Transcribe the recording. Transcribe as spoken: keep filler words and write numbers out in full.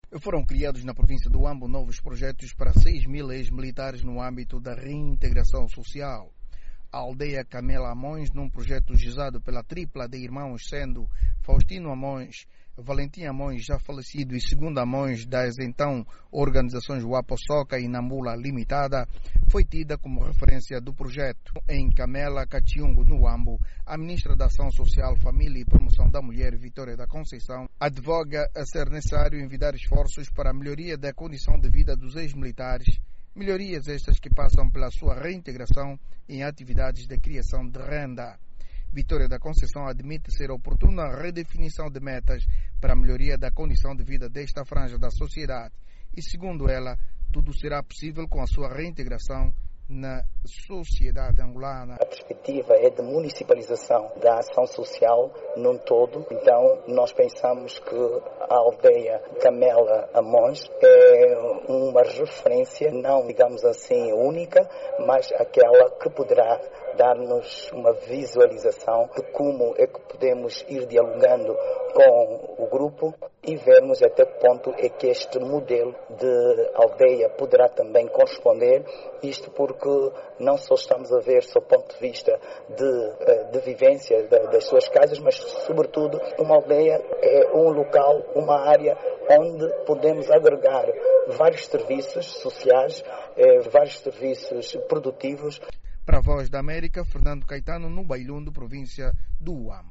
Foram criados na província do Huambo novos projetos para seis mil ex-militares no âmbito da reintegração social. A aldeia Camela Amões, num projeto gizado pela tripla de irmãos, sendo Faustino Amões, Valentim Amões, já falecido, e Segundo Amões, das então organizações Waposoca e Namula Limitada, foi tida como referência do projeto. Em Camela, Catiungo, no Huambo, a ministra da Ação Social, Família e Promoção da Mulher, Vitória da Conceição, advoga a ser necessário envidar esforços para a melhoria da condição de vida dos ex-militares, melhorias estas que passam pela sua reintegração em atividades de criação de renda. Vitória da Conceição admite ser oportuna a redefinição de metas para a melhoria da condição de vida desta franja da sociedade e, segundo ela, tudo será possível com a sua reintegração na sociedade angolana. A perspectiva é de municipalização da ação social num todo, então nós pensamos que a aldeia Camela Amões é uma referência, não digamos assim única, mas aquela que poderá dar-nos uma visualização de como é que podemos ir dialogando com o grupo e vermos até que ponto é que este modelo de aldeia poderá também corresponder, isto porque não só estamos a ver do ponto de vista de, de vivência das suas casas, mas sobretudo uma aldeia é um local, uma área onde podemos agregar vários serviços sociais, vários serviços produtivos. Para a Voz da América, Fernando Caetano, no Bailundo, província do Huambo.